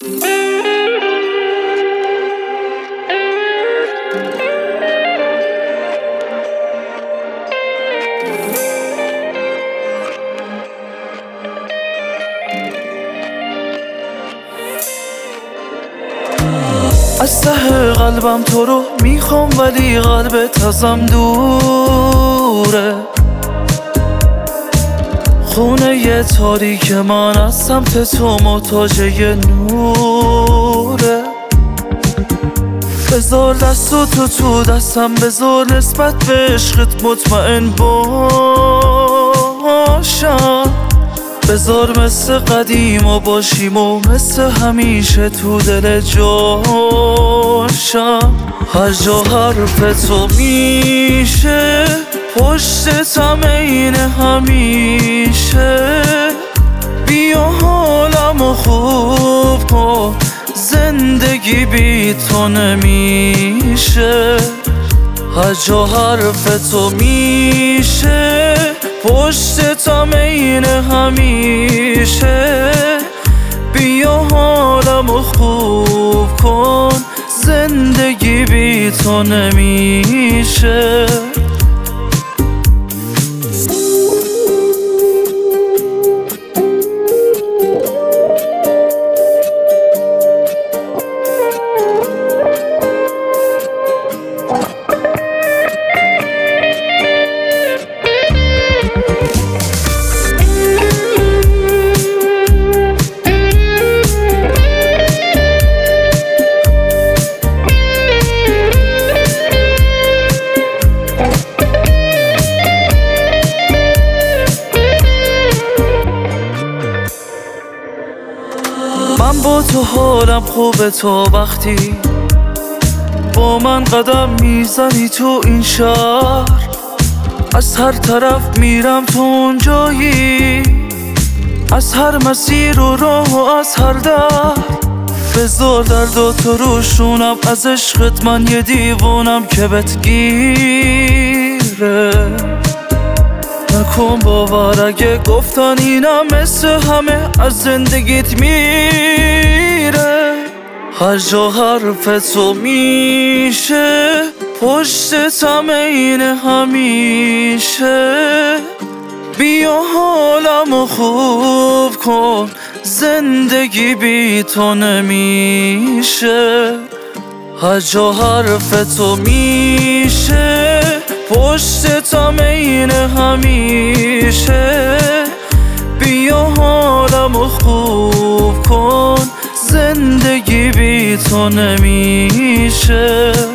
از ته قلبم تو رو میخوام ولی قلبت ازم دوره. خونه یه تاریک من از سمت تو محتاج یه نوره. بذار دستو تو دستم، بذار نسبت به عشقت مطمئن باشم. بذار مثل قدیما باشیم و مثل همیشه تو دل جاشم. هر جا حرف تو میشه پشتتم عین همیشه. بیا حالمو خوب کن، زندگی بی تو نمیشه. هر جا حرف تو میشه پشتتم عین همیشه. بیا حالمو خوب کن، زندگی بی تو نمیشه. من با تو حالم خوبه، تو وقتی با من قدم میزنی تو این شهر. از هر طرف میرم تو اونجایی، از هر مسیر و راه و از هر در. بذار درد تو روشونم، از عشقت من یه دیوانم که بهت گیره. نکن باور اگه گفتن اینم مثل همه از زندگیت میره. هر جا حرف تو میشه پشتتم عین همیشه. بیا حالمو خوب کن، زندگی بی تو نمیشه. هر جا حرف تو میشه پشتتم عین همیشه. بیا حالمو خوب کن، زندگی بی تو نمیشه.